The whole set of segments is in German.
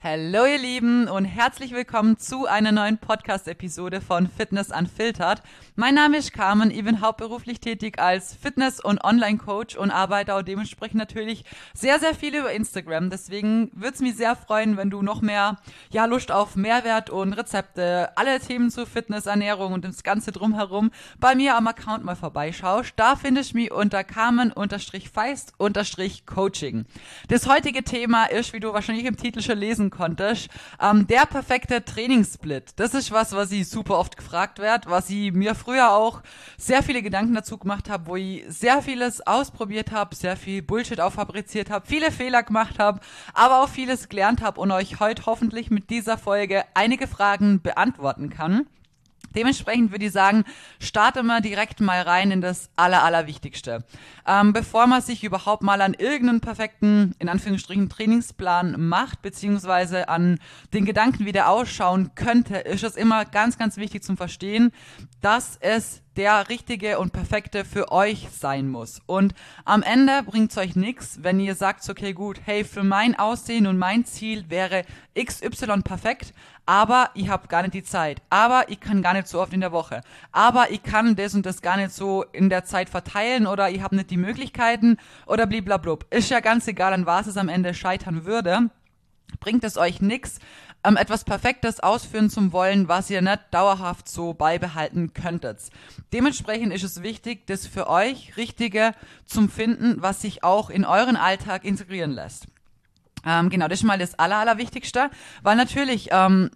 Hallo ihr Lieben und herzlich willkommen zu einer neuen Podcast-Episode von Fitness Unfiltered. Mein Name ist Carmen, ich bin hauptberuflich tätig als Fitness- und Online-Coach und arbeite auch dementsprechend natürlich sehr, sehr viel über Instagram. Deswegen würde es mich sehr freuen, wenn du noch mehr Lust auf Mehrwert und Rezepte, alle Themen zu Fitness, Ernährung und das Ganze drumherum bei mir am Account mal vorbeischaust. Da findest du mich unter Carmen-Feist-Coaching. Das heutige Thema ist, wie du wahrscheinlich im Titel schon lesen konntest, der perfekte Trainingssplit. Das ist was ich super oft gefragt werde, was ich mir früher auch sehr viele Gedanken dazu gemacht habe, wo ich sehr vieles ausprobiert habe, sehr viel Bullshit auch fabriziert habe, viele Fehler gemacht habe, aber auch vieles gelernt habe und euch heute hoffentlich mit dieser Folge einige Fragen beantworten kann. Dementsprechend würde ich sagen, starten wir direkt mal rein in das Allerwichtigste. Bevor man sich überhaupt mal an irgendeinen perfekten, in Anführungsstrichen, Trainingsplan macht, beziehungsweise an den Gedanken, wie der ausschauen könnte, ist es immer ganz, ganz wichtig zum Verstehen, dass es der richtige und perfekte für euch sein muss. Und am Ende bringt es euch nichts, wenn ihr sagt, okay, gut, hey, für mein Aussehen und mein Ziel wäre XY perfekt, aber ich habe gar nicht die Zeit, aber ich kann gar nicht so oft in der Woche, aber ich kann das und das gar nicht so in der Zeit verteilen oder ich habe nicht die Möglichkeiten oder bliblablub. Ist ja ganz egal, an was es am Ende scheitern würde, bringt es euch nichts, etwas Perfektes ausführen zu wollen, was ihr nicht dauerhaft so beibehalten könntet. Dementsprechend ist es wichtig, das für euch Richtige zu finden, was sich auch in euren Alltag integrieren lässt. Genau, das ist mal das Allerwichtigste, weil natürlich,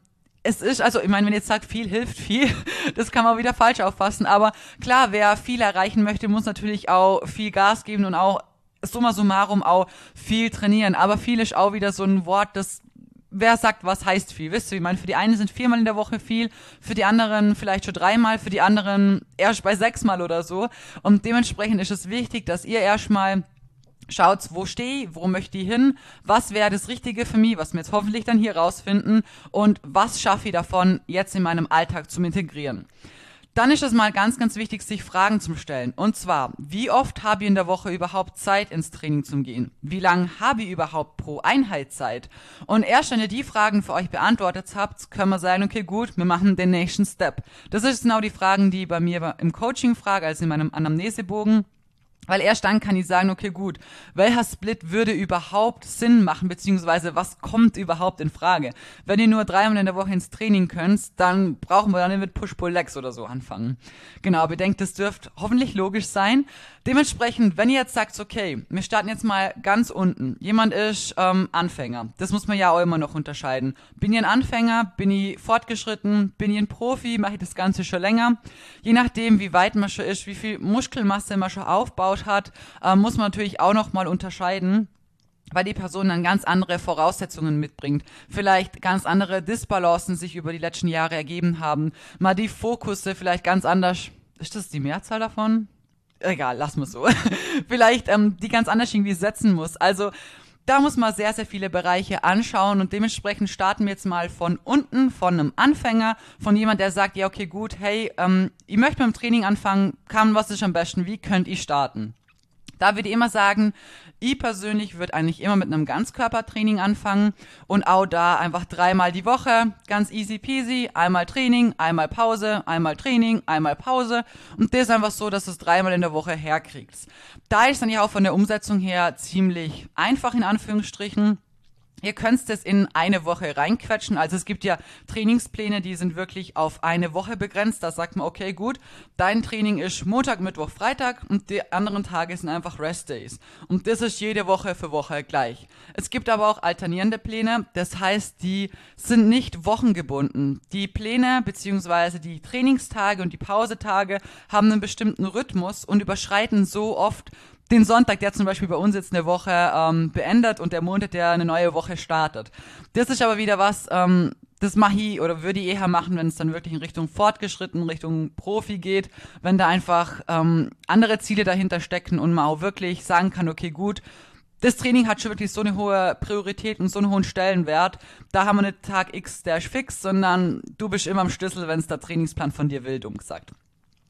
es ist, also ich meine, wenn ihr jetzt sagt, viel hilft viel, das kann man wieder falsch auffassen, aber klar, wer viel erreichen möchte, muss natürlich auch viel Gas geben und auch summa summarum auch viel trainieren, aber viel ist auch wieder so ein Wort, das wer sagt, was heißt viel? Wisst ihr, ich meine, für die einen sind 4-mal in der Woche viel, für die anderen vielleicht schon 3-mal, für die anderen erst bei 6-mal oder so. Und dementsprechend ist es wichtig, dass ihr erstmal schaut, wo stehe ich, wo möchte ich hin, was wäre das Richtige für mich, was wir jetzt hoffentlich dann hier rausfinden und was schaffe ich davon, jetzt in meinem Alltag zu integrieren. Dann ist es mal ganz, ganz wichtig, sich Fragen zu stellen. Und zwar, wie oft habe ich in der Woche überhaupt Zeit, ins Training zu gehen? Wie lange habe ich überhaupt pro Einheit Zeit? Und erst wenn ihr die Fragen für euch beantwortet habt, können wir sagen, okay, gut, wir machen den nächsten Step. Das ist genau die Fragen, die ich bei mir im Coaching frage, also in meinem Anamnesebogen. Weil erst dann kann ich sagen, okay, gut, welcher Split würde überhaupt Sinn machen, beziehungsweise was kommt überhaupt in Frage? Wenn ihr nur 3-mal in der Woche ins Training könnt, dann brauchen wir dann mit Push-Pull-Legs oder so anfangen. Genau, bedenkt, das dürfte hoffentlich logisch sein. Dementsprechend, wenn ihr jetzt sagt, okay, wir starten jetzt mal ganz unten. Jemand ist Anfänger. Das muss man ja auch immer noch unterscheiden. Bin ich ein Anfänger? Bin ich fortgeschritten? Bin ich ein Profi? Mache ich das Ganze schon länger? Je nachdem, wie weit man schon ist, wie viel Muskelmasse man schon aufbaut hat, muss man natürlich auch noch mal unterscheiden, weil die Person dann ganz andere Voraussetzungen mitbringt. Vielleicht ganz andere Disbalancen sich über die letzten Jahre ergeben haben. Mal die Fokusse vielleicht ganz anders. Ist das die Mehrzahl davon? Egal, lass mal so. Vielleicht die ganz anders irgendwie setzen muss. Also da muss man sehr, sehr viele Bereiche anschauen und dementsprechend starten wir jetzt mal von unten, von einem Anfänger, von jemand, der sagt, ja okay, gut, hey, ich möchte mit dem Training anfangen, was ist am besten, wie könnt ich starten? Da würde ich immer sagen, ich persönlich würde eigentlich immer mit einem Ganzkörpertraining anfangen und auch da einfach 3-mal die Woche, ganz easy peasy, einmal Training, einmal Pause, einmal Training, einmal Pause und das ist einfach so, dass du es 3-mal in der Woche herkriegst. Da ist dann ja auch von der Umsetzung her ziemlich einfach in Anführungsstrichen. Ihr könnt es in eine Woche reinquetschen, also es gibt ja Trainingspläne, die sind wirklich auf eine Woche begrenzt, da sagt man, okay, gut, dein Training ist Montag, Mittwoch, Freitag und die anderen Tage sind einfach Restdays und das ist jede Woche für Woche gleich. Es gibt aber auch alternierende Pläne, das heißt, die sind nicht wochengebunden. Die Pläne bzw. die Trainingstage und die Pausetage haben einen bestimmten Rhythmus und überschreiten so oft den Sonntag, der zum Beispiel bei uns jetzt eine Woche beendet und der Montag, der eine neue Woche startet. Das ist aber wieder was, das mache ich oder würde ich eher machen, wenn es dann wirklich in Richtung Fortgeschritten, Richtung Profi geht, wenn da einfach andere Ziele dahinter stecken und man auch wirklich sagen kann, okay, gut, das Training hat schon wirklich so eine hohe Priorität und so einen hohen Stellenwert. Da haben wir nicht Tag X, der ist fix, sondern du bist immer am Schlüssel, wenn es der Trainingsplan von dir will, dumm gesagt.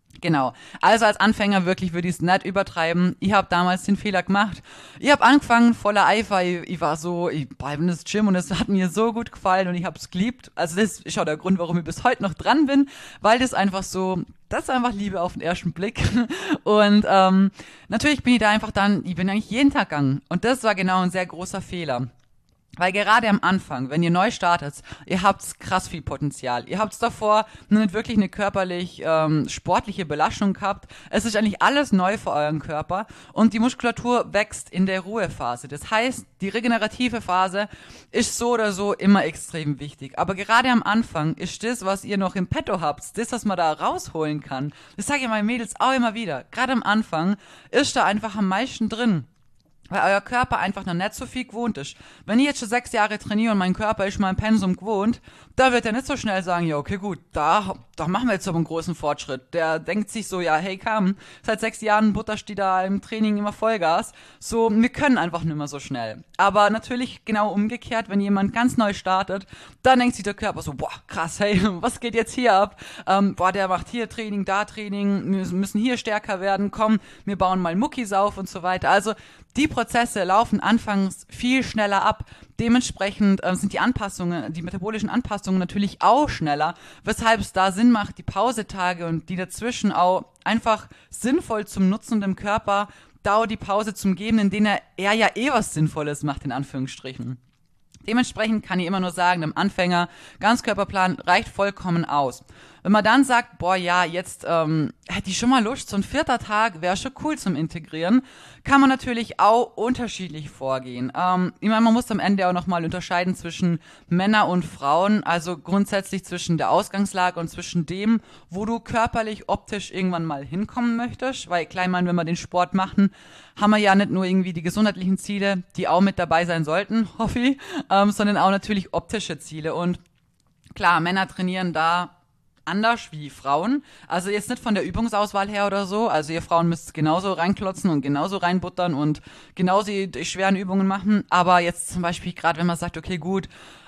Genau. Also als Anfänger wirklich würde ich es nicht übertreiben. Ich habe damals den Fehler gemacht. Ich habe angefangen voller Eifer. Ich war so, ich war in das Gym und es hat mir so gut gefallen und ich habe es geliebt. Also das ist auch der Grund, warum ich bis heute noch dran bin, weil das einfach so, das ist einfach Liebe auf den ersten Blick. Und natürlich bin ich da einfach dann, ich bin eigentlich jeden Tag gegangen. Und das war genau ein sehr großer Fehler. Weil gerade am Anfang, wenn ihr neu startet, ihr habt krass viel Potenzial. Ihr habt davor noch nicht wirklich eine körperlich sportliche Belastung gehabt. Es ist eigentlich alles neu für euren Körper und die Muskulatur wächst in der Ruhephase. Das heißt, die regenerative Phase ist so oder so immer extrem wichtig. Aber gerade am Anfang ist das, was ihr noch im Petto habt, das, was man da rausholen kann. Das sage ich meinen Mädels auch immer wieder. Gerade am Anfang ist da einfach am meisten drin. Weil euer Körper einfach noch nicht so viel gewohnt ist. Wenn ich jetzt schon 6 Jahre trainiere und mein Körper ist mal im Pensum gewohnt, da wird er nicht so schnell sagen, ja, okay, gut, da machen wir jetzt aber einen großen Fortschritt. Der denkt sich so, ja, hey, komm, seit 6 Jahren butterst die da im Training immer Vollgas. So, wir können einfach nicht mehr so schnell. Aber natürlich genau umgekehrt, wenn jemand ganz neu startet, dann denkt sich der Körper so, boah, krass, hey, was geht jetzt hier ab? Boah, der macht hier Training, da Training, wir müssen hier stärker werden, komm, wir bauen mal Muckis auf und so weiter. Also, die Prozesse laufen anfangs viel schneller ab. Dementsprechend sind die Anpassungen, die metabolischen Anpassungen natürlich auch schneller, weshalb es da Sinn macht, die Pausetage und die dazwischen auch einfach sinnvoll zum Nutzen dem Körper, da auch die Pause zum geben, in denen er ja eh was Sinnvolles macht, in Anführungsstrichen. Dementsprechend kann ich immer nur sagen, dem Anfänger, Ganzkörperplan reicht vollkommen aus. Wenn man dann sagt, boah, ja, jetzt hätte ich schon mal Lust, so ein 4. Tag wäre schon cool zum Integrieren, kann man natürlich auch unterschiedlich vorgehen. Ich meine, man muss am Ende auch nochmal unterscheiden zwischen Männer und Frauen, also grundsätzlich zwischen der Ausgangslage und zwischen dem, wo du körperlich, optisch irgendwann mal hinkommen möchtest, weil klar, ich meine, wenn wir den Sport machen, haben wir ja nicht nur irgendwie die gesundheitlichen Ziele, die auch mit dabei sein sollten, hoffe ich, sondern auch natürlich optische Ziele. Und klar, Männer trainieren da anders wie Frauen. Also jetzt nicht von der Übungsauswahl her oder so. Also ihr Frauen müsst genauso reinklotzen und genauso reinbuttern und genauso die schweren Übungen machen. Aber jetzt zum Beispiel gerade, wenn man sagt, okay, gut,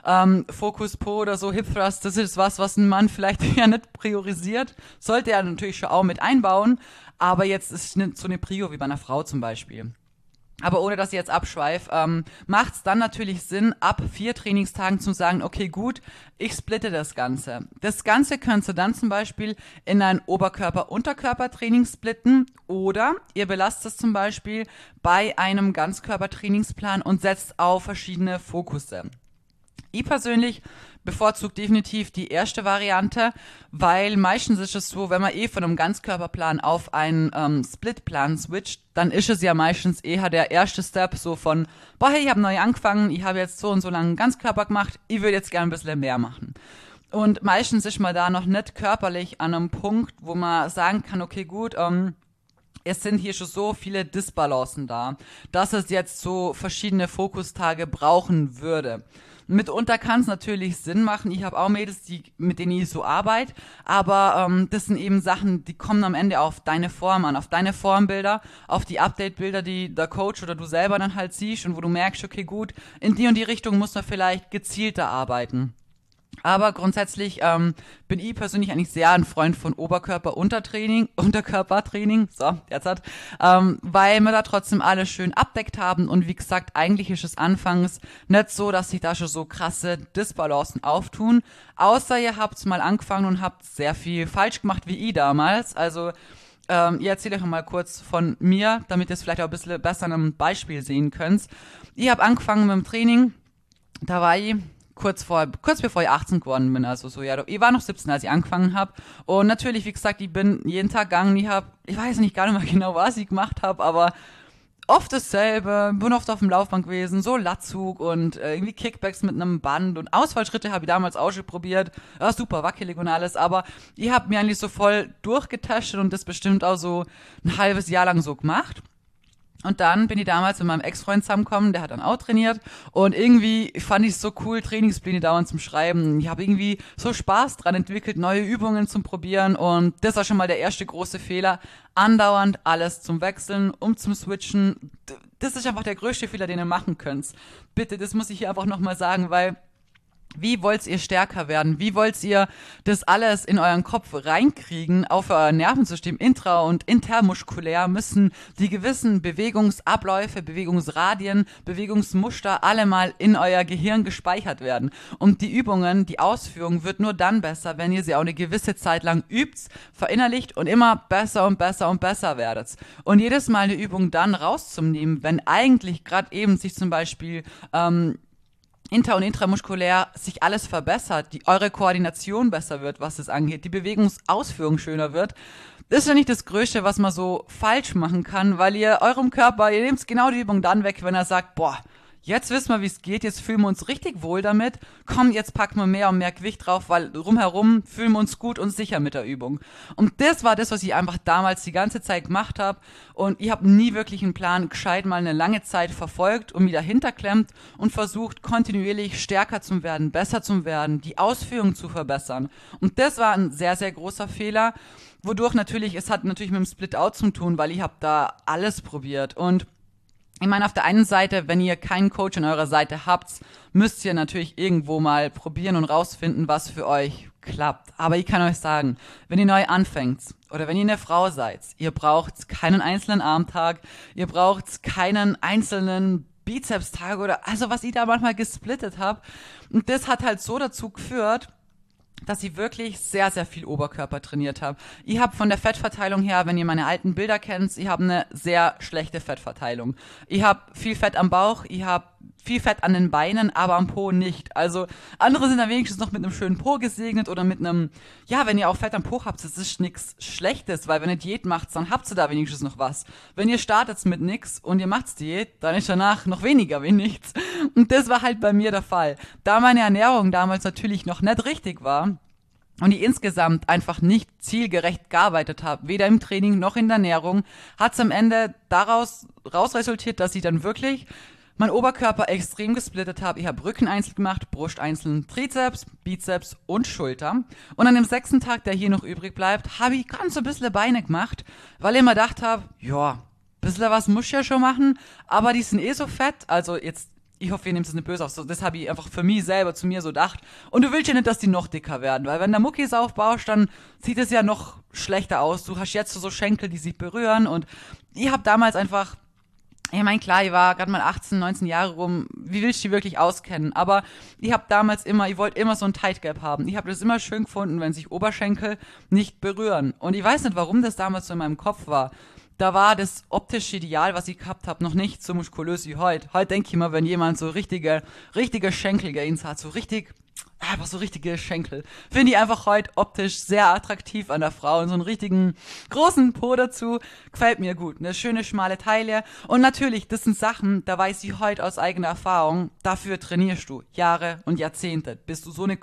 Focus Po oder so, Hip Thrust, das ist was ein Mann vielleicht ja nicht priorisiert. Sollte er natürlich schon auch mit einbauen. Aber jetzt ist nicht so eine Prio wie bei einer Frau zum Beispiel. Aber ohne, dass ich jetzt abschweife, macht es dann natürlich Sinn, ab 4 Trainingstagen zu sagen, okay, gut, ich splitte das Ganze. Das Ganze könntest du dann zum Beispiel in ein Oberkörper-Unterkörper-Training splitten oder ihr belasst es zum Beispiel bei einem Ganzkörper-Trainingsplan und setzt auf verschiedene Fokusse. Ich persönlich bevorzuge definitiv die erste Variante, weil meistens ist es so, wenn man von einem Ganzkörperplan auf einen Splitplan switcht, dann ist es ja meistens eher der erste Step so von, boah, hey, ich habe neu angefangen, ich habe jetzt so und so lange einen Ganzkörper gemacht, ich würde jetzt gerne ein bisschen mehr machen. Und meistens ist man da noch nicht körperlich an einem Punkt, wo man sagen kann, okay, gut, es sind hier schon so viele Disbalancen da, dass es jetzt so verschiedene Fokustage brauchen würde. Mitunter kann es natürlich Sinn machen. Ich habe auch Mädels, mit denen ich so arbeite, aber das sind eben Sachen, die kommen am Ende auf deine Form an, auf deine Formbilder, auf die Update-Bilder, die der Coach oder du selber dann halt siehst und wo du merkst, okay, gut, in die und die Richtung muss man vielleicht gezielter arbeiten. Aber grundsätzlich bin ich persönlich eigentlich sehr ein Freund von Unterkörpertraining, so, jetzt weil wir da trotzdem alles schön abdeckt haben und wie gesagt, eigentlich ist es anfangs nicht so, dass sich da schon so krasse Disbalancen auftun, außer ihr habt mal angefangen und habt sehr viel falsch gemacht wie ich damals, also ihr erzählt euch mal kurz von mir, damit ihr es vielleicht auch ein bisschen besser an einem Beispiel sehen könnt. Ich habe angefangen mit dem Training, da war ich kurz bevor ich 18 geworden bin, also so, ja, ich war noch 17, als ich angefangen habe und natürlich, wie gesagt, ich bin jeden Tag gegangen, ich weiß nicht gar nicht mehr genau, was ich gemacht habe, aber oft dasselbe, bin oft auf dem Laufband gewesen, so Latzug und irgendwie Kickbacks mit einem Band und Ausfallschritte habe ich damals auch schon probiert, ja, super wackelig und alles, aber ich habe mir eigentlich so voll durchgetestet und das bestimmt auch so ein halbes Jahr lang so gemacht. Und dann bin ich damals mit meinem Ex-Freund zusammengekommen, der hat dann auch trainiert und irgendwie fand ich es so cool, Trainingspläne dauernd zum Schreiben. Ich habe irgendwie so Spaß dran entwickelt, neue Übungen zum Probieren und das war schon mal der erste große Fehler. Andauernd alles zum Wechseln, zum Switchen. Das ist einfach der größte Fehler, den ihr machen könnt. Bitte, das muss ich hier einfach nochmal sagen, weil Wie wollt ihr stärker werden? Wie wollt ihr das alles in euren Kopf reinkriegen? Auch für euer Nervensystem intra- und intermuskulär müssen die gewissen Bewegungsabläufe, Bewegungsradien, Bewegungsmuster alle mal in euer Gehirn gespeichert werden. Und die Übungen, die Ausführung wird nur dann besser, wenn ihr sie auch eine gewisse Zeit lang übt, verinnerlicht und immer besser und besser und besser werdet. Und jedes Mal eine Übung dann rauszunehmen, wenn eigentlich gerade eben sich zum Beispiel inter- und intramuskulär sich alles verbessert, eure Koordination besser wird, was es angeht, die Bewegungsausführung schöner wird, das ist ja nicht das Größte, was man so falsch machen kann, weil ihr eurem Körper, ihr nehmt genau die Übung dann weg, wenn er sagt, boah, jetzt wissen wir, wie es geht, jetzt fühlen wir uns richtig wohl damit, komm, jetzt packen wir mehr und mehr Gewicht drauf, weil rumherum fühlen wir uns gut und sicher mit der Übung. Und das war das, was ich einfach damals die ganze Zeit gemacht habe und ich habe nie wirklich einen Plan gescheit mal eine lange Zeit verfolgt und mich dahinter klemmt und versucht, kontinuierlich stärker zu werden, besser zu werden, die Ausführung zu verbessern. Und das war ein sehr, sehr großer Fehler, wodurch natürlich, es hat natürlich mit dem Split-Out zu tun, weil ich habe da alles probiert und ich meine, auf der einen Seite, wenn ihr keinen Coach an eurer Seite habt, müsst ihr natürlich irgendwo mal probieren und rausfinden, was für euch klappt. Aber ich kann euch sagen, wenn ihr neu anfängt oder wenn ihr eine Frau seid, ihr braucht keinen einzelnen Armtag, ihr braucht keinen einzelnen Bizepstag oder also was ich da manchmal gesplittet habe. Und das hat halt so dazu geführt, dass ich wirklich sehr, sehr viel Oberkörper trainiert habe. Ich habe von der Fettverteilung her, wenn ihr meine alten Bilder kennt, ich habe eine sehr schlechte Fettverteilung. Ich habe viel Fett am Bauch, ich habe viel Fett an den Beinen, aber am Po nicht. Also andere sind dann wenigstens noch mit einem schönen Po gesegnet oder mit einem, ja, wenn ihr auch Fett am Po habt, das ist nichts Schlechtes, weil wenn ihr Diät macht, dann habt ihr da wenigstens noch was. Wenn ihr startet mit nix und ihr macht Diät, dann ist danach noch weniger wie nichts. Und das war halt bei mir der Fall. Da meine Ernährung damals natürlich noch nicht richtig war, und ich insgesamt einfach nicht zielgerecht gearbeitet habe, weder im Training noch in der Ernährung, hat es am Ende daraus resultiert, dass ich dann wirklich meinen Oberkörper extrem gesplittet habe. Ich habe Rücken einzeln gemacht, Brust einzeln, Trizeps, Bizeps und Schulter. Und an dem 6. Tag, der hier noch übrig bleibt, habe ich ganz ein bisschen Beine gemacht, weil ich mir gedacht habe, ja, ein bisschen was muss ich ja schon machen, aber die sind eh so fett, also jetzt ich hoffe, ihr nehmt es nicht böse auf. So, das habe ich einfach für mich selber zu mir so gedacht. Und du willst ja nicht, dass die noch dicker werden, weil wenn du Muckis aufbaust, dann sieht es ja noch schlechter aus. Du hast jetzt so Schenkel, die sich berühren. Und ich habe damals einfach, ich meine, klar, ich war gerade mal 18, 19 Jahre rum. Wie willst du die wirklich auskennen? Aber ich habe damals immer, ich wollte immer so ein Tight Gap haben. Ich habe das immer schön gefunden, wenn sich Oberschenkel nicht berühren. Und ich weiß nicht, warum das damals so in meinem Kopf war. Da war das optische Ideal, was ich gehabt habe, noch nicht so muskulös wie heute. Heute denke ich mal, wenn jemand so richtige Schenkelgains hat, so richtig, einfach so richtige Schenkel, finde ich einfach heute optisch sehr attraktiv an der Frau und so einen richtigen großen Po dazu, gefällt mir gut. Eine schöne, schmale Taille und natürlich, das sind Sachen, da weiß ich heute aus eigener Erfahrung, dafür trainierst du Jahre und Jahrzehnte, bis du so ein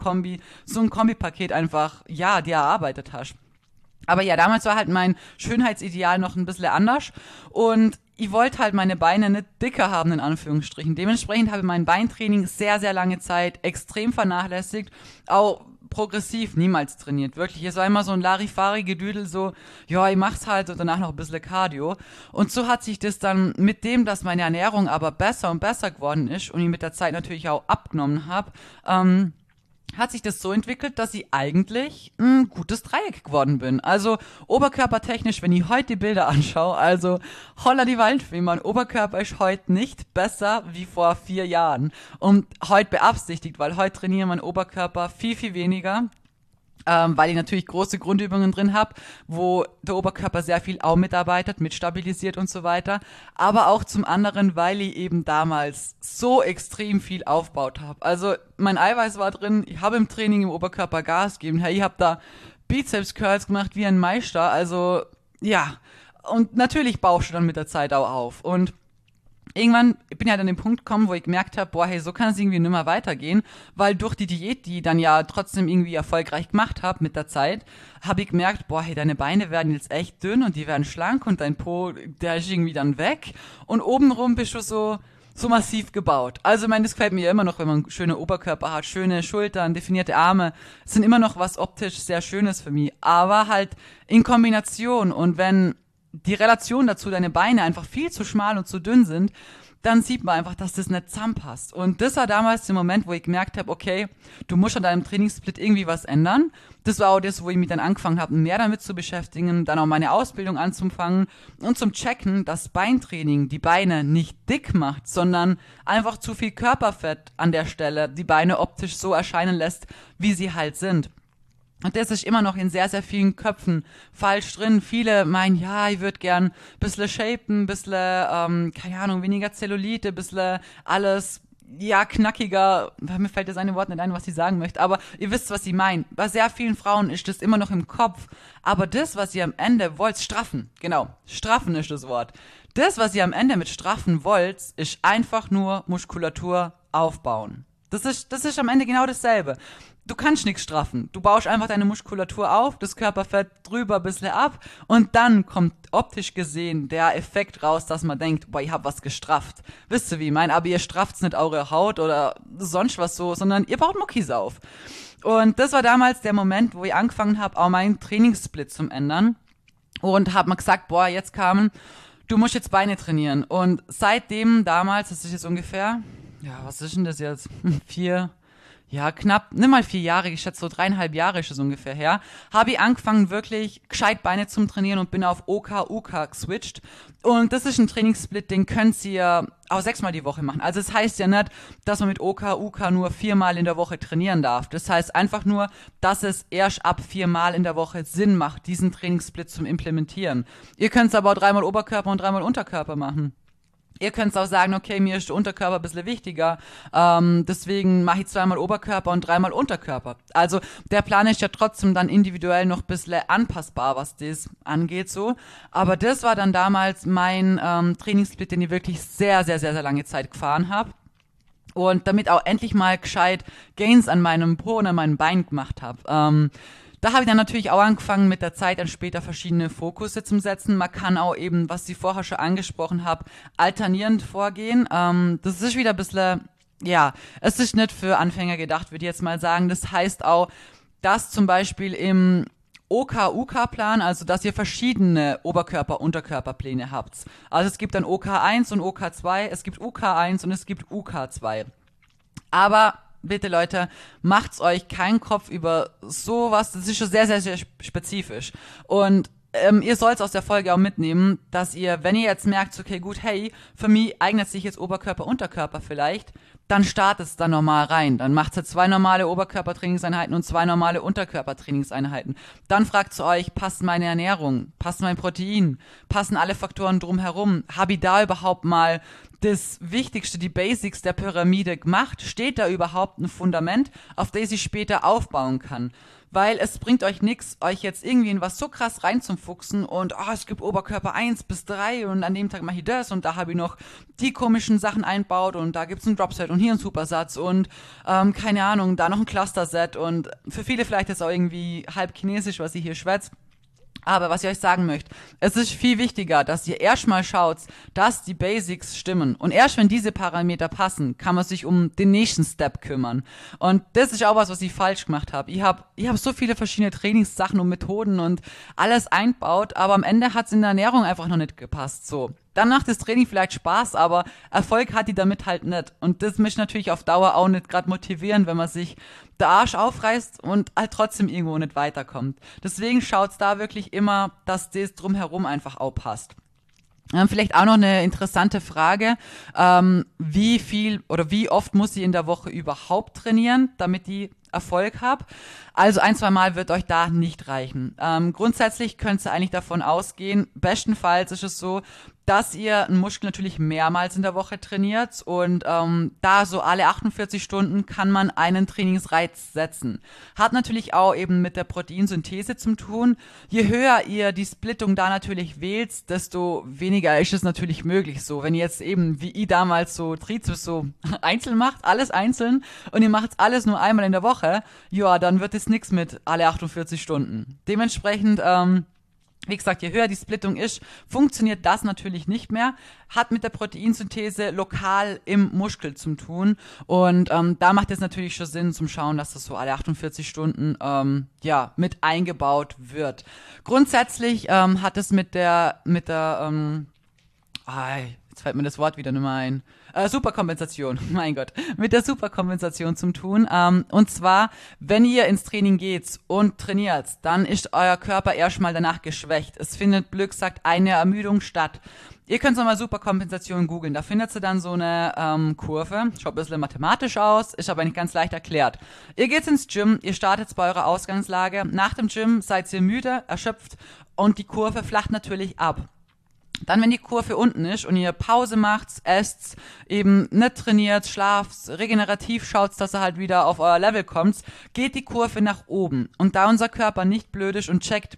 Kombipaket einfach, ja, dir erarbeitet hast. Aber ja, damals war halt mein Schönheitsideal noch ein bisschen anders und ich wollte halt meine Beine nicht dicker haben, in Anführungsstrichen. Dementsprechend habe ich mein Beintraining sehr, sehr lange Zeit extrem vernachlässigt, auch progressiv niemals trainiert. Wirklich, es war immer so ein Larifari-Gedüdel, so, ja, ich mach's halt und danach noch ein bisschen Cardio. Und so hat sich das dann mit dem, dass meine Ernährung aber besser und besser geworden ist und ich mit der Zeit natürlich auch abgenommen habe, hat sich das so entwickelt, dass ich eigentlich ein gutes Dreieck geworden bin. Also oberkörpertechnisch, wenn ich heute die Bilder anschaue, also holla die Waldfee, mein Oberkörper ist heute nicht besser wie vor 4 Jahren. Und heute beabsichtigt, weil heute trainiere mein Oberkörper viel, viel weniger. Weil ich natürlich große Grundübungen drin habe, wo der Oberkörper sehr viel auch mitarbeitet, mitstabilisiert und so weiter. Aber auch zum anderen, weil ich eben damals so extrem viel aufgebaut habe. Also mein Eiweiß war drin, ich habe im Training im Oberkörper Gas gegeben. Hey, ich habe da Bizeps-Curls gemacht wie ein Meister. Also ja, und natürlich baust du dann mit der Zeit auch auf. Und irgendwann bin ich halt an den Punkt gekommen, wo ich gemerkt habe, boah, hey, so kann es irgendwie nicht mehr weitergehen, weil durch die Diät, die ich dann ja trotzdem irgendwie erfolgreich gemacht habe mit der Zeit, habe ich gemerkt, boah, hey, deine Beine werden jetzt echt dünn und die werden schlank und dein Po, der ist irgendwie dann weg und obenrum bist du so massiv gebaut. Also, ich meine, das gefällt mir ja immer noch, wenn man schöne Oberkörper hat, schöne Schultern, definierte Arme, das sind immer noch was optisch sehr Schönes für mich, aber halt in Kombination und wenn die Relation dazu, deine Beine einfach viel zu schmal und zu dünn sind, dann sieht man einfach, dass das nicht zusammenpasst. Und das war damals der Moment, wo ich gemerkt habe, okay, du musst an deinem Trainingssplit irgendwie was ändern. Das war auch das, wo ich mich dann angefangen habe, mehr damit zu beschäftigen, dann auch meine Ausbildung anzufangen und zum Checken, dass Beintraining die Beine nicht dick macht, sondern einfach zu viel Körperfett an der Stelle die Beine optisch so erscheinen lässt, wie sie halt sind. Und das ist immer noch in sehr, sehr vielen Köpfen falsch drin. Viele meinen, ja, ich würde gern ein bisschen shapen, ein bisschen, keine Ahnung, weniger Zellulite, ein bisschen alles, ja, knackiger. Mir fällt das eine Wort nicht ein, was ich sagen möchte. Aber ihr wisst, was ich meine. Bei sehr vielen Frauen ist das immer noch im Kopf. Aber das, was ihr am Ende wollt, straffen. Genau, straffen ist das Wort. Das, was ihr am Ende mit straffen wollt, ist einfach nur Muskulatur aufbauen. Das ist am Ende genau dasselbe. Du kannst nichts straffen. Du baust einfach deine Muskulatur auf, das Körperfett drüber ein bisschen ab und dann kommt optisch gesehen der Effekt raus, dass man denkt, boah, ich hab was gestrafft. Wisst ihr, wie ich meine? Aber ihr strafft nicht eure Haut oder sonst was so, sondern ihr baut Muckis auf. Und das war damals der Moment, wo ich angefangen habe, auch meinen Trainingssplit zu ändern und habe mir gesagt, boah, jetzt Carmen, du musst jetzt Beine trainieren. Und seitdem damals, das ist jetzt ungefähr, ja, was ist denn das jetzt? 4 Jahre, ich schätze so 3,5 Jahre ist es ungefähr her, habe ich angefangen wirklich gescheit Beine zum Trainieren und bin auf OK-UK geswitcht. Und das ist ein Trainingssplit, den könnt ihr auch 6-mal die Woche machen. Also es heißt ja nicht, dass man mit OK-UK nur 4-mal in der Woche trainieren darf. Das heißt einfach nur, dass es erst ab 4-mal in der Woche Sinn macht, diesen Trainingssplit zum Implementieren. Ihr könnt es aber auch 3-mal Oberkörper und 3-mal Unterkörper machen. Ihr könnt auch sagen, okay, mir ist der Unterkörper ein bisschen wichtiger, deswegen mache ich 2-mal Oberkörper und 3-mal Unterkörper. Also der Plan ist ja trotzdem dann individuell noch ein bisschen anpassbar, was das angeht so. Aber das war dann damals mein Trainingssplit, den ich wirklich sehr, sehr, sehr, sehr lange Zeit gefahren habe. Und damit auch endlich mal gescheit Gains an meinem Po und an meinem Bein gemacht habe. Da habe ich dann natürlich auch angefangen, mit der Zeit dann später verschiedene Fokusse zu setzen. Man kann auch eben, was ich vorher schon angesprochen habe, alternierend vorgehen. Das ist wieder ein bisschen, ja, es ist nicht für Anfänger gedacht, würde ich jetzt mal sagen. Das heißt auch, dass zum Beispiel im OK-UK-Plan, also dass ihr verschiedene Oberkörper-Unterkörperpläne habt. Also es gibt dann OK1 und OK2, es gibt UK1 und es gibt UK2. Aber bitte Leute, macht's euch keinen Kopf über sowas, das ist schon sehr, sehr, sehr spezifisch. Und ihr sollt aus der Folge auch mitnehmen, dass ihr, wenn ihr jetzt merkt, okay, gut, hey, für mich eignet sich jetzt Oberkörper, Unterkörper vielleicht, dann startet es da normal rein. Dann macht ihr 2 normale Oberkörpertrainingseinheiten und 2 normale Unterkörpertrainingseinheiten. Dann fragt ihr euch, passt meine Ernährung, passt mein Protein, passen alle Faktoren drumherum? Habe ich da überhaupt mal das Wichtigste, die Basics der Pyramide gemacht? Steht da überhaupt ein Fundament, auf das ich später aufbauen kann? Weil es bringt euch nichts, euch jetzt irgendwie in was so krass reinzufuchsen und es gibt Oberkörper 1 bis 3 und an dem Tag mache ich das und da habe ich noch die komischen Sachen einbaut und da gibt's ein Dropset und hier ein Supersatz und keine Ahnung, da noch ein Cluster-Set und für viele vielleicht ist auch irgendwie halb chinesisch, was ich hier schwätze. Aber was ich euch sagen möchte, es ist viel wichtiger, dass ihr erstmal schaut, dass die Basics stimmen. Und erst wenn diese Parameter passen, kann man sich um den nächsten Step kümmern. Und das ist auch was ich falsch gemacht habe. Ich hab so viele verschiedene Trainingssachen und Methoden und alles einbaut, aber am Ende hat's in der Ernährung einfach noch nicht gepasst. So. Dann macht das Training vielleicht Spaß, aber Erfolg hat die damit halt nicht. Und das mich natürlich auf Dauer auch nicht gerade motivieren, wenn man sich der Arsch aufreißt und halt trotzdem irgendwo nicht weiterkommt. Deswegen schaut's da wirklich immer, dass das drumherum einfach auch passt. Vielleicht auch noch eine interessante Frage. Wie viel oder wie oft muss ich in der Woche überhaupt trainieren, damit die Erfolg habe? Also 1-2 Mal wird euch da nicht reichen. Grundsätzlich könnt ihr eigentlich davon ausgehen, bestenfalls ist es so, dass ihr einen Muskel natürlich mehrmals in der Woche trainiert und da so alle 48 Stunden kann man einen Trainingsreiz setzen. Hat natürlich auch eben mit der Proteinsynthese zu tun. Je höher ihr die Splittung da natürlich wählt, desto weniger ist es natürlich möglich so. Wenn ihr jetzt eben wie ich damals so Trizeps so einzeln macht, alles einzeln und ihr macht alles nur einmal in der Woche, ja, dann wird es nix mit alle 48 Stunden. Dementsprechend, wie gesagt, je höher die Splittung ist, funktioniert das natürlich nicht mehr. Hat mit der Proteinsynthese lokal im Muskel zu tun. Und da macht es natürlich schon Sinn zum Schauen, dass das so alle 48 Stunden mit eingebaut wird. Grundsätzlich hat es jetzt jetzt fällt mir das Wort wieder nicht mehr ein. Superkompensation, mein Gott, mit der Superkompensation zu tun. Und zwar, wenn ihr ins Training geht und trainiert, dann ist euer Körper erstmal danach geschwächt. Es findet, blöd gesagt, eine Ermüdung statt. Ihr könnt nochmal Superkompensation googeln. Da findet ihr dann so eine Kurve. Schaut ein bisschen mathematisch aus, ist aber nicht ganz leicht erklärt. Ihr geht ins Gym, ihr startet bei eurer Ausgangslage. Nach dem Gym seid ihr müde, erschöpft und die Kurve flacht natürlich ab. Dann, wenn die Kurve unten ist und ihr Pause macht, esst, eben nicht trainiert, schlaft, regenerativ schaut, dass ihr halt wieder auf euer Level kommt, geht die Kurve nach oben. Und da unser Körper nicht blöd ist und checkt,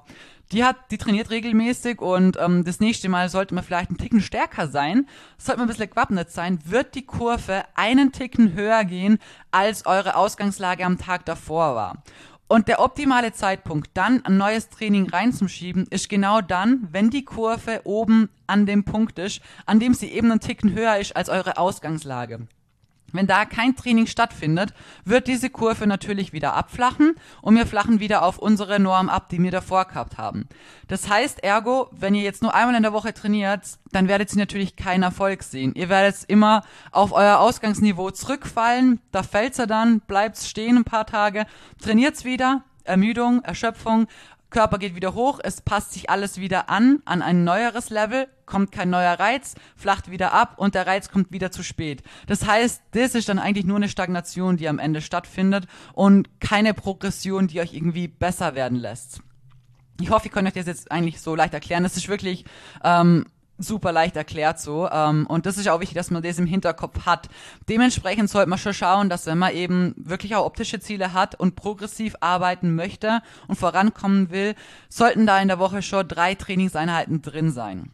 die trainiert regelmäßig und das nächste Mal sollte man vielleicht einen Ticken stärker sein, sollte man ein bisschen gewappnet sein, wird die Kurve einen Ticken höher gehen, als eure Ausgangslage am Tag davor war. Und der optimale Zeitpunkt, dann ein neues Training reinzuschieben, ist genau dann, wenn die Kurve oben an dem Punkt ist, an dem sie eben einen Ticken höher ist als eure Ausgangslage. Wenn da kein Training stattfindet, wird diese Kurve natürlich wieder abflachen und wir flachen wieder auf unsere Norm ab, die wir davor gehabt haben. Das heißt ergo, wenn ihr jetzt nur einmal in der Woche trainiert, dann werdet ihr natürlich keinen Erfolg sehen. Ihr werdet immer auf euer Ausgangsniveau zurückfallen, da fällt's ja dann, bleibt's stehen ein paar Tage, trainiert's wieder, Ermüdung, Erschöpfung, Körper geht wieder hoch, es passt sich alles wieder an ein neueres Level, kommt kein neuer Reiz, flacht wieder ab und der Reiz kommt wieder zu spät. Das heißt, das ist dann eigentlich nur eine Stagnation, die am Ende stattfindet und keine Progression, die euch irgendwie besser werden lässt. Ich hoffe, ich kann euch das jetzt eigentlich so leicht erklären. Das ist wirklich super leicht erklärt so. Und das ist auch wichtig, dass man das im Hinterkopf hat. Dementsprechend sollte man schon schauen, dass wenn man eben wirklich auch optische Ziele hat und progressiv arbeiten möchte und vorankommen will, sollten da in der Woche schon 3 Trainingseinheiten drin sein.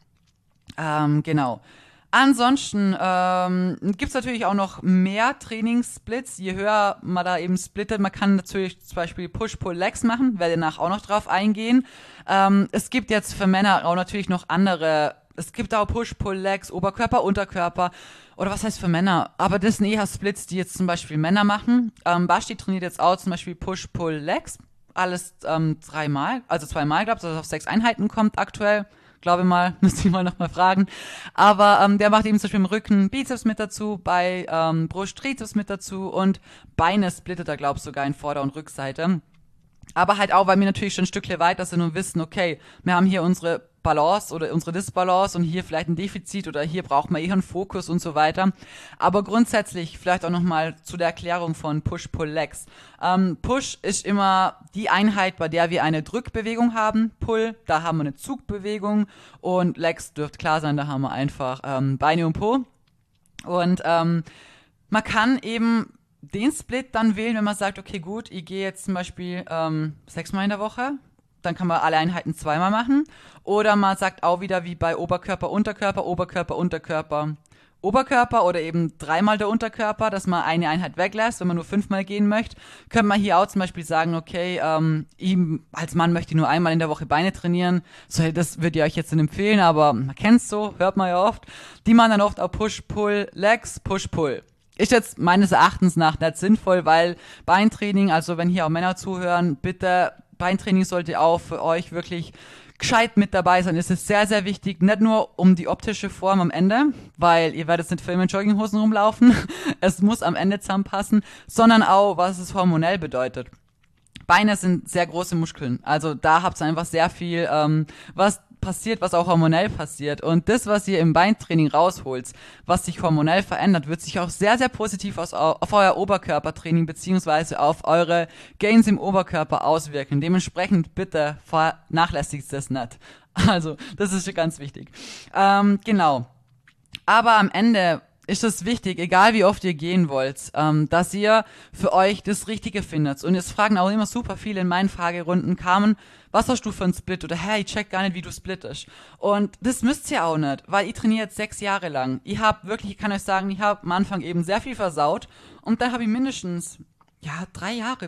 Genau. Ansonsten gibt's natürlich auch noch mehr Trainingssplits. Je höher man da eben splittet, man kann natürlich zum Beispiel Push-Pull-Legs machen, werde danach auch noch drauf eingehen. Es gibt jetzt für Männer auch natürlich noch andere. Es gibt auch Push-Pull-Legs, Oberkörper, Unterkörper. Oder was heißt für Männer? Aber das sind eher Splits, die jetzt zum Beispiel Männer machen. Basti trainiert jetzt auch zum Beispiel Push-Pull-Legs. Alles 3-mal, also 2-mal, glaube ich, dass es auf 6 Einheiten kommt aktuell. Glaube mal, müsste ich mal nochmal fragen. Aber der macht eben zum Beispiel im Rücken Bizeps mit dazu, bei Brust Trizeps mit dazu und Beine splittet er, glaube ich, sogar in Vorder- und Rückseite. Aber halt auch, weil wir natürlich schon ein Stückchen weiter sind und wissen, okay, wir haben hier unsere Balance oder unsere Disbalance und hier vielleicht ein Defizit oder hier braucht man eher einen Fokus und so weiter. Aber grundsätzlich vielleicht auch nochmal zu der Erklärung von Push-Pull-Legs. Push ist immer die Einheit, bei der wir eine Drückbewegung haben. Pull, da haben wir eine Zugbewegung und Legs dürfte klar sein, da haben wir einfach Beine und Po. Und man kann eben den Split dann wählen, wenn man sagt, okay gut, ich gehe jetzt zum Beispiel 6-mal in der Woche, dann kann man alle Einheiten 2-mal machen. Oder man sagt auch wieder wie bei Oberkörper, Unterkörper, Oberkörper, Unterkörper, Oberkörper oder eben 3-mal der Unterkörper, dass man eine Einheit weglässt, wenn man nur 5-mal gehen möchte. Könnte man hier auch zum Beispiel sagen, okay, ihm als Mann möchte ich nur einmal in der Woche Beine trainieren. So, das würde ich euch jetzt nicht empfehlen, aber man kennt's so, hört man ja oft. Die machen dann oft auch Push-Pull-Legs, Push-Pull. Ist jetzt meines Erachtens nach nicht sinnvoll, weil Beintraining, also wenn hier auch Männer zuhören, bitte, Beintraining sollte auch für euch wirklich gescheit mit dabei sein. Es ist sehr, sehr wichtig, nicht nur um die optische Form am Ende, weil ihr werdet nicht für immer in Jogginghosen rumlaufen, es muss am Ende zusammenpassen, sondern auch, was es hormonell bedeutet. Beine sind sehr große Muskeln, also da habt ihr einfach sehr viel, was passiert, was auch hormonell passiert. Und das, was ihr im Beintraining rausholt, was sich hormonell verändert, wird sich auch sehr, sehr positiv auf euer Oberkörpertraining beziehungsweise auf eure Gains im Oberkörper auswirken. Dementsprechend bitte vernachlässigt das nicht. Also, das ist schon ganz wichtig. Genau. Aber am Ende ist es wichtig, egal wie oft ihr gehen wollt, dass ihr für euch das Richtige findet. Und jetzt fragen auch immer super viele in meinen Fragerunden, Carmen, was hast du für einen Split? Oder hey, ich check gar nicht, wie du splittest. Und das müsst ihr auch nicht, weil ich trainiere jetzt 6 Jahre lang. Ich kann euch sagen, ich habe am Anfang eben sehr viel versaut und dann habe ich mindestens 3 Jahre,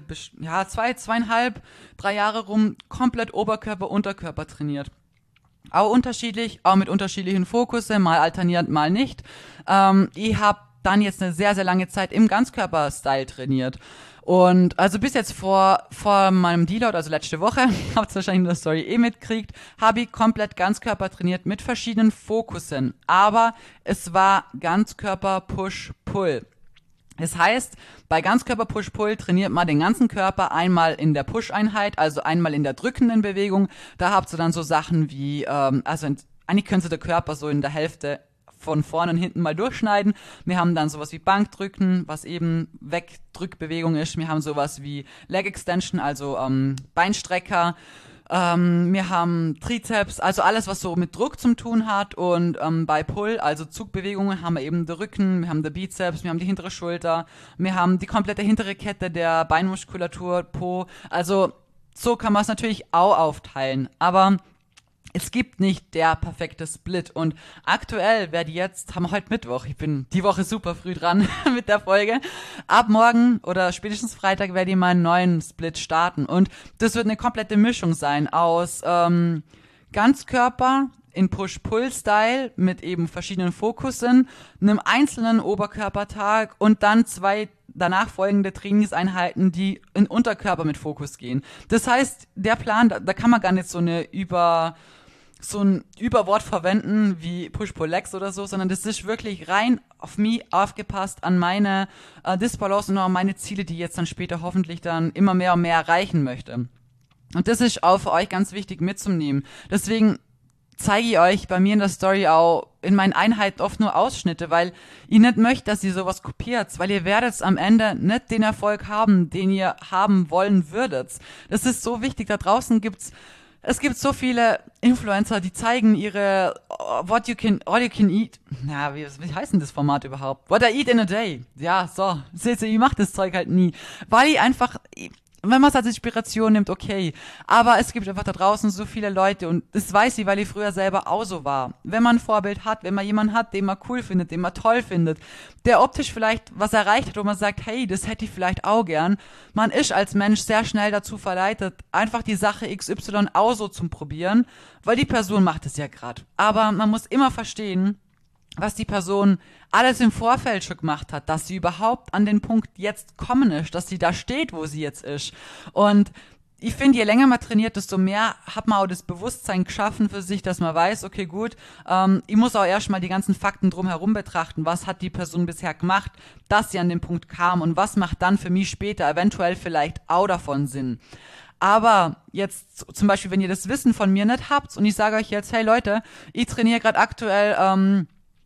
2,5, 3 Jahre rum komplett Oberkörper, Unterkörper trainiert. Auch unterschiedlich, auch mit unterschiedlichen Fokussen, mal alternierend, mal nicht. Ich habe dann jetzt eine sehr, sehr lange Zeit im Ganzkörper-Style trainiert. Und also bis jetzt vor meinem Deload, also letzte Woche, habt ihr wahrscheinlich in der Story mitgekriegt, habe ich komplett Ganzkörper trainiert mit verschiedenen Fokussen. Aber es war Ganzkörper Push-Pull. Das heißt, bei Ganzkörper Push-Pull trainiert man den ganzen Körper einmal in der Push-Einheit, also einmal in der drückenden Bewegung. Da habt ihr dann so Sachen wie, eigentlich könnt ihr den Körper so in der Hälfte von vorne und hinten mal durchschneiden. Wir haben dann sowas wie Bankdrücken, was eben Wegdrückbewegung ist. Wir haben sowas wie Leg Extension, also Beinstrecker. Wir haben Trizeps, also alles, was so mit Druck zu tun hat. Und bei Pull, also Zugbewegungen, haben wir eben den Rücken, wir haben den Bizeps, wir haben die hintere Schulter, wir haben die komplette hintere Kette der Beinmuskulatur, Po. Also so kann man es natürlich auch aufteilen. Aber es gibt nicht der perfekte Split und aktuell haben wir heute Mittwoch, ich bin die Woche super früh dran mit der Folge, ab morgen oder spätestens Freitag werde ich meinen neuen Split starten und das wird eine komplette Mischung sein aus Ganzkörper in Push-Pull-Style mit eben verschiedenen Fokussen, einem einzelnen Oberkörpertag und dann 2 danach folgende Trainingseinheiten, die in Unterkörper mit Fokus gehen. Das heißt, der Plan, da kann man gar nicht so ein Überwort verwenden wie Push-Pull-Legs oder so, sondern das ist wirklich rein auf mich aufgepasst an meine Disbalance und auch meine Ziele, die ich jetzt dann später hoffentlich dann immer mehr und mehr erreichen möchte. Und das ist auch für euch ganz wichtig mitzunehmen. Deswegen zeige ich euch bei mir in der Story auch in meinen Einheiten oft nur Ausschnitte, weil ich nicht möchte, dass ihr sowas kopiert, weil ihr werdet am Ende nicht den Erfolg haben, den ihr haben wollen würdet. Das ist so wichtig. Da draußen es gibt so viele Influencer, die zeigen ihre all you can eat. Na, wie heißt denn das Format überhaupt? What I eat in a day. Ja, so. Seht ihr, ich mach das Zeug halt nie. Weil ich einfach, wenn man es als Inspiration nimmt, okay. Aber es gibt einfach da draußen so viele Leute und das weiß ich, weil ich früher selber auch so war. Wenn man ein Vorbild hat, wenn man jemanden hat, den man cool findet, den man toll findet, der optisch vielleicht was erreicht hat, wo man sagt, hey, das hätte ich vielleicht auch gern. Man ist als Mensch sehr schnell dazu verleitet, einfach die Sache XY auch so zum Probieren, weil die Person macht es ja gerade. Aber man muss immer verstehen, was die Person alles im Vorfeld schon gemacht hat, dass sie überhaupt an den Punkt jetzt kommen ist, dass sie da steht, wo sie jetzt ist. Und ich finde, je länger man trainiert, desto mehr hat man auch das Bewusstsein geschaffen für sich, dass man weiß, okay, gut, ich muss auch erstmal die ganzen Fakten drumherum betrachten. Was hat die Person bisher gemacht, dass sie an den Punkt kam und was macht dann für mich später eventuell vielleicht auch davon Sinn. Aber jetzt zum Beispiel, wenn ihr das Wissen von mir nicht habt und ich sage euch jetzt, hey Leute, ich trainiere gerade aktuell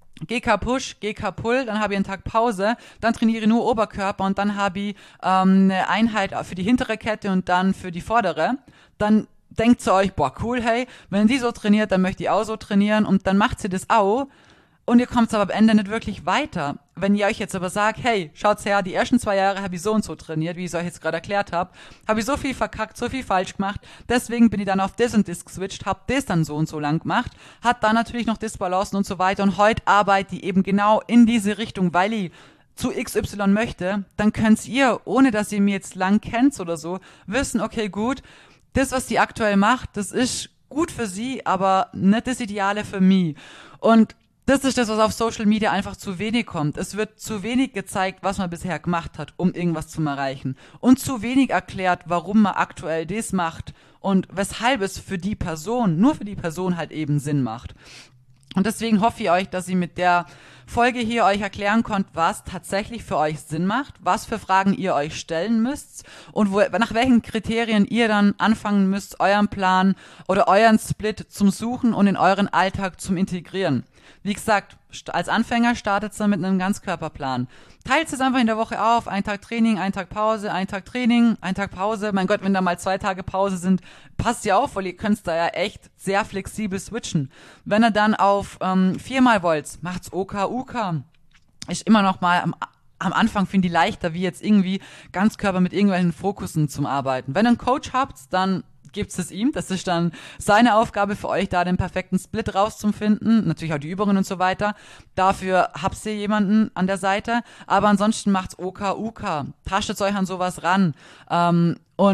GK Push, GK Pull, dann habe ich einen Tag Pause, dann trainiere ich nur Oberkörper und dann habe ich eine Einheit für die hintere Kette und dann für die vordere. Dann denkt zu euch, boah cool, hey, wenn die so trainiert, dann möchte ich auch so trainieren und dann macht sie das auch. Und ihr kommt aber am Ende nicht wirklich weiter. Wenn ihr euch jetzt aber sagt, hey, schaut's her, die ersten 2 Jahre habe ich so und so trainiert, wie ich es euch jetzt gerade erklärt habe ich so viel verkackt, so viel falsch gemacht, deswegen bin ich dann auf das und das geswitcht, hab das dann so und so lang gemacht, hat dann natürlich noch Disbalancen und so weiter und heute arbeite ich eben genau in diese Richtung, weil ich zu XY möchte, dann könnt ihr, ohne dass ihr mir jetzt lang kennt oder so, wissen, okay, gut, das, was die aktuell macht, das ist gut für sie, aber nicht das Ideale für mich. Und das ist das, was auf Social Media einfach zu wenig kommt. Es wird zu wenig gezeigt, was man bisher gemacht hat, um irgendwas zu erreichen. Und zu wenig erklärt, warum man aktuell das macht und weshalb es für die Person, nur für die Person halt eben Sinn macht. Und deswegen hoffe ich euch, dass ich mit der Folge hier euch erklären konnte, was tatsächlich für euch Sinn macht, was für Fragen ihr euch stellen müsst und nach welchen Kriterien ihr dann anfangen müsst, euren Plan oder euren Split zum Suchen und in euren Alltag zum Integrieren. Wie gesagt, als Anfänger startet es dann mit einem Ganzkörperplan. Teilt es einfach in der Woche auf, 1 Tag Training, 1 Tag Pause, 1 Tag Training, 1 Tag Pause. Mein Gott, wenn da mal 2 Tage Pause sind, passt ja auf, weil ihr könnt da ja echt sehr flexibel switchen. Wenn ihr dann auf 4-mal wollt, macht's OK, UK. Ist immer noch mal am Anfang finde ich leichter, wie jetzt irgendwie Ganzkörper mit irgendwelchen Fokussen zum Arbeiten. Wenn ihr einen Coach habt, dann gibt's es ihm. Das ist dann seine Aufgabe für euch, da den perfekten Split rauszufinden. Natürlich auch die Übungen und so weiter. Dafür habt ihr jemanden an der Seite. Aber ansonsten macht's OK, UK. Tastet euch an sowas ran. Und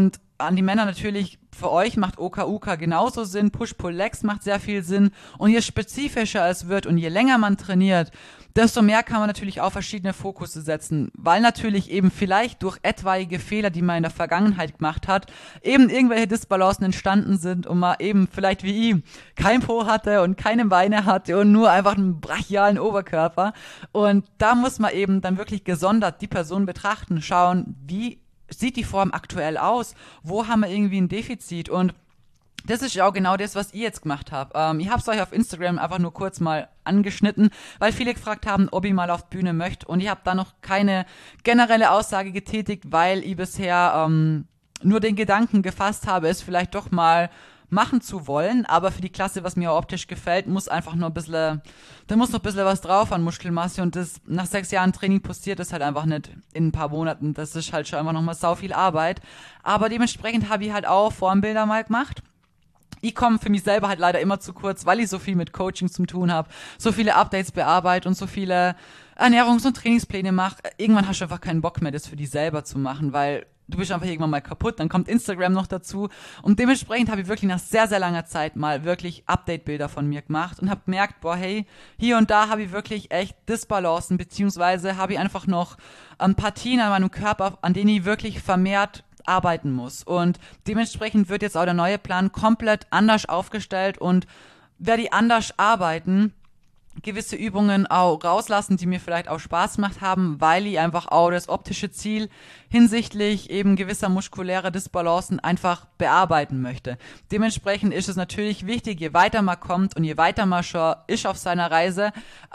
an die Männer natürlich, für euch macht OKUK genauso Sinn, Push-Pull-Legs macht sehr viel Sinn und je spezifischer es wird und je länger man trainiert, desto mehr kann man natürlich auch verschiedene Fokusse setzen, weil natürlich eben vielleicht durch etwaige Fehler, die man in der Vergangenheit gemacht hat, eben irgendwelche Disbalancen entstanden sind und man eben vielleicht wie ihm kein Po hatte und keine Beine hatte und nur einfach einen brachialen Oberkörper und da muss man eben dann wirklich gesondert die Person betrachten, schauen, wie sieht die Form aktuell aus, wo haben wir irgendwie ein Defizit und das ist ja auch genau das, was ihr jetzt gemacht habt. Ich habe es euch auf Instagram einfach nur kurz mal angeschnitten, weil viele gefragt haben, ob ich mal auf die Bühne möchte. Und ich habe da noch keine generelle Aussage getätigt, weil ich bisher nur den Gedanken gefasst habe, es vielleicht doch mal machen zu wollen. Aber für die Klasse, was mir optisch gefällt, muss einfach nur ein bisschen, da muss noch ein bisschen was drauf an Muskelmasse. Und das nach 6 Jahren Training passiert das halt einfach nicht in ein paar Monaten. Das ist halt schon einfach nochmal sau viel Arbeit. Aber dementsprechend habe ich halt auch Formbilder mal gemacht. Ich komme für mich selber halt leider immer zu kurz, weil ich so viel mit Coaching zu tun habe, so viele Updates bearbeite und so viele Ernährungs- und Trainingspläne mache. Irgendwann hast du einfach keinen Bock mehr, das für dich selber zu machen, weil du bist einfach irgendwann mal kaputt, dann kommt Instagram noch dazu und dementsprechend habe ich wirklich nach sehr, sehr langer Zeit mal wirklich Update-Bilder von mir gemacht und habe gemerkt, boah, hey, hier und da habe ich wirklich echt Disbalancen, beziehungsweise habe ich einfach noch Partien an meinem Körper, an denen ich wirklich vermehrt arbeiten muss. Und dementsprechend wird jetzt auch der neue Plan komplett anders aufgestellt und werde ich anders arbeiten, gewisse Übungen auch rauslassen, die mir vielleicht auch Spaß gemacht haben, weil ich einfach auch das optische Ziel hinsichtlich eben gewisser muskulärer Disbalancen einfach bearbeiten möchte. Dementsprechend ist es natürlich wichtig, je weiter man kommt und je weiter man schon ist auf seiner Reise,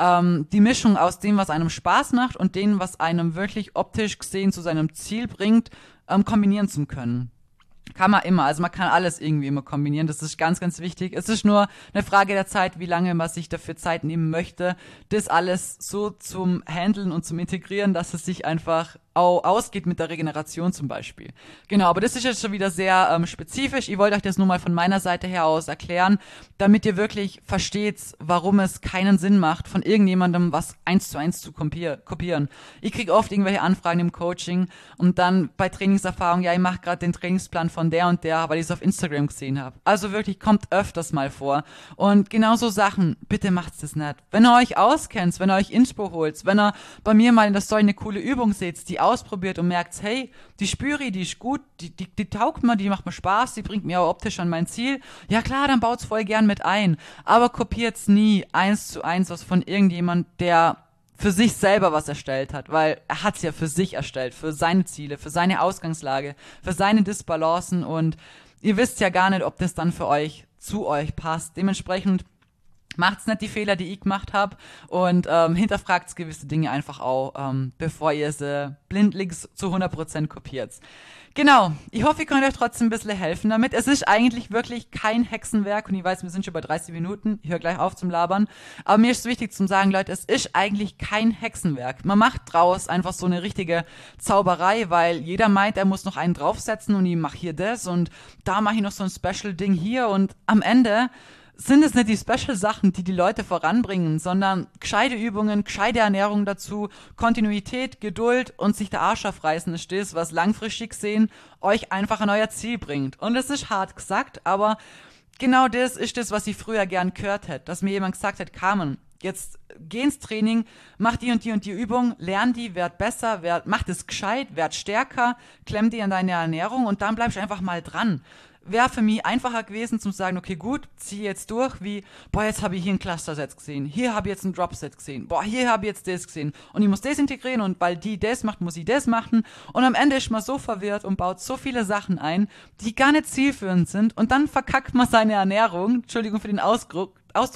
die Mischung aus dem, was einem Spaß macht und dem, was einem wirklich optisch gesehen zu seinem Ziel bringt, kombinieren zu können. Kann man immer, also man kann alles irgendwie immer kombinieren, das ist ganz, ganz wichtig. Es ist nur eine Frage der Zeit, wie lange man sich dafür Zeit nehmen möchte, das alles so zum Handeln und zum Integrieren, dass es sich einfach auch ausgeht mit der Regeneration zum Beispiel. Genau, aber das ist jetzt schon wieder sehr spezifisch. Ich wollte euch das nur mal von meiner Seite her aus erklären, damit ihr wirklich versteht, warum es keinen Sinn macht, von irgendjemandem was 1:1 zu kopieren. Ich kriege oft irgendwelche Anfragen im Coaching und dann bei Trainingserfahrung, ja, ich mache gerade den Trainingsplan von der und der, weil ich es auf Instagram gesehen habe. Also wirklich, kommt öfters mal vor. Und genau so Sachen, bitte macht's das nicht. Wenn ihr euch auskennt, wenn ihr euch Inspo holt, wenn ihr bei mir mal in der Story eine coole Übung seht, die ausprobiert und merkt, hey, die spüre ich, die ist gut, die taugt mir, die macht mir Spaß, die bringt mir auch optisch an mein Ziel. Ja klar, dann baut's voll gern mit ein. Aber kopiert's nie 1:1 was von irgendjemand, der für sich selber was erstellt hat, weil er hat's ja für sich erstellt, für seine Ziele, für seine Ausgangslage, für seine Disbalancen und ihr wisst ja gar nicht, ob das dann für euch zu euch passt. Dementsprechend macht's nicht die Fehler, die ich gemacht habe und hinterfragt gewisse Dinge einfach auch, bevor ihr sie blindlings zu 100% kopiert. Genau, ich hoffe, ich kann euch trotzdem ein bisschen helfen damit. Es ist eigentlich wirklich kein Hexenwerk und ich weiß, wir sind schon bei 30 Minuten, ich höre gleich auf zum Labern, aber mir ist wichtig zu sagen, Leute, es ist eigentlich kein Hexenwerk. Man macht draus einfach so eine richtige Zauberei, weil jeder meint, er muss noch einen draufsetzen und ich mache hier das und da mache ich noch so ein Special-Ding hier und am Ende sind es nicht die Special-Sachen, die die Leute voranbringen, sondern gescheite Übungen, gescheite Ernährung dazu, Kontinuität, Geduld und sich der Arsch aufreißen ist das, was langfristig gesehen euch einfach an euer Ziel bringt. Und es ist hart gesagt, aber genau das ist das, was ich früher gern gehört hätte, dass mir jemand gesagt hat, Carmen, jetzt geh ins Training, mach die und die und die Übung, lern die, werd besser, mach das gescheit, werd stärker, klemm die an deine Ernährung und dann bleibst du einfach mal dran. Wäre für mich einfacher gewesen, zu sagen, okay, gut, zieh jetzt durch, wie, boah, jetzt habe ich hier ein Cluster-Set gesehen, hier habe ich jetzt ein Drop-Set gesehen, boah, hier habe ich jetzt das gesehen und ich muss das integrieren und weil die das macht, muss ich das machen und am Ende ist man so verwirrt und baut so viele Sachen ein, die gar nicht zielführend sind und dann verkackt man seine Ernährung, Entschuldigung für den Ausdruck,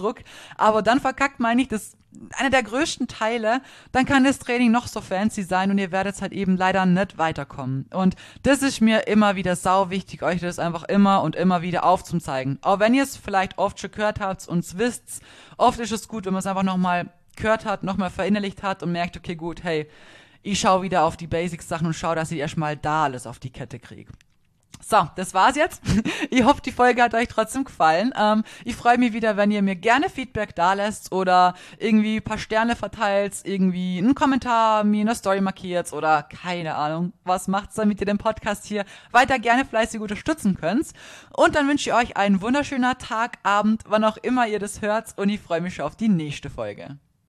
aber dann verkackt man nicht das einer der größten Teile, dann kann das Training noch so fancy sein und ihr werdet halt eben leider nicht weiterkommen. Und das ist mir immer wieder sau wichtig, euch das einfach immer und immer wieder aufzuzeigen. Auch wenn ihr es vielleicht oft schon gehört habt und es wisst, oft ist es gut, wenn man es einfach nochmal gehört hat, nochmal verinnerlicht hat und merkt, okay, gut, hey, ich schaue wieder auf die Basics-Sachen und schaue, dass ich erstmal da alles auf die Kette kriege. So, das war's jetzt. Ich hoffe, die Folge hat euch trotzdem gefallen. Ich freue mich wieder, wenn ihr mir gerne Feedback da lässt oder irgendwie ein paar Sterne verteilt, irgendwie einen Kommentar, mir eine Story markiert oder keine Ahnung, was macht's, damit ihr den Podcast hier weiter gerne fleißig unterstützen könnt. Und dann wünsche ich euch einen wunderschönen Tag, Abend, wann auch immer ihr das hört und ich freue mich schon auf die nächste Folge.